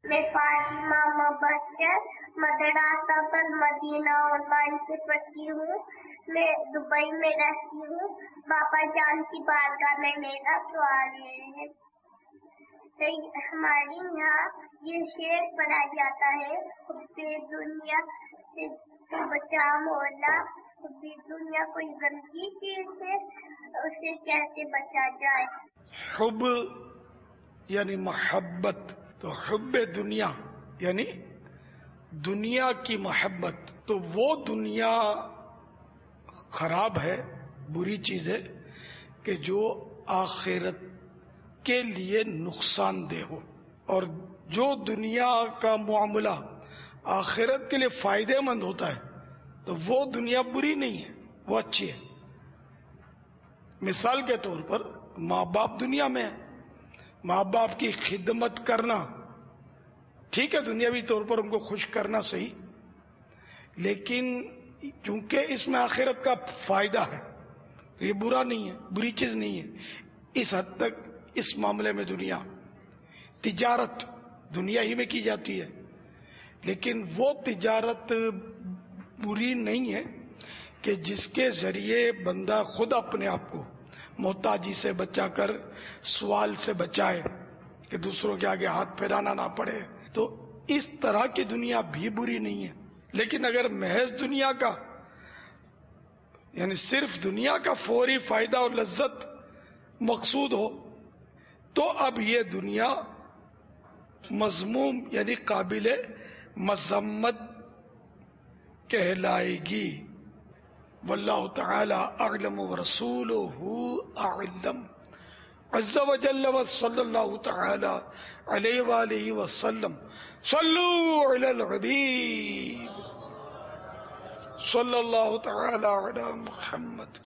میں فاطمہ مبشر مدرسہ المدینہ آن لائن سے پڑھتی ہوں. میں دبئی میں رہتی ہوں. باپا جان کی بارگاہ میں میرا سوال یہ ہے کہ ہمارے یہاں یہ شعر پڑھا جاتا ہے حب دنیا سے تو بچا مولا. حب دنیا کوئی گندی چیز ہے, اسے کیسے بچا جائے؟ حب یعنی محبت, تو حب دنیا یعنی دنیا کی محبت, تو وہ دنیا خراب ہے, بری چیز ہے کہ جو آخرت کے لیے نقصان دہ ہو. اور جو دنیا کا معاملہ آخرت کے لیے فائدے مند ہوتا ہے تو وہ دنیا بری نہیں ہے, وہ اچھی ہے. مثال کے طور پر ماں باپ دنیا میں ہیں, ماں باپ کی خدمت کرنا ٹھیک ہے, دنیاوی طور پر ان کو خوش کرنا صحیح, لیکن چونکہ اس میں آخرت کا فائدہ ہے تو یہ برا نہیں ہے, بری چیز نہیں ہے. اس حد تک اس معاملے میں دنیا تجارت دنیا ہی میں کی جاتی ہے, لیکن وہ تجارت بری نہیں ہے کہ جس کے ذریعے بندہ خود اپنے آپ کو محتاجی سے بچا کر سوال سے بچائے کہ دوسروں کے آگے ہاتھ پھیلانا نہ پڑے. تو اس طرح کی دنیا بھی بری نہیں ہے. لیکن اگر محض دنیا کا یعنی صرف دنیا کا فوری فائدہ اور لذت مقصود ہو تو اب یہ دنیا مذموم یعنی قابل مذمت کہلائے گی. واللہ تعالی اعلم ورسولہ اعلم عز وجل وصلی اللہ تعالی علیہ وآلہ وسلم. صلو علی الحبیب صلی اللہ تعالی علی محمد.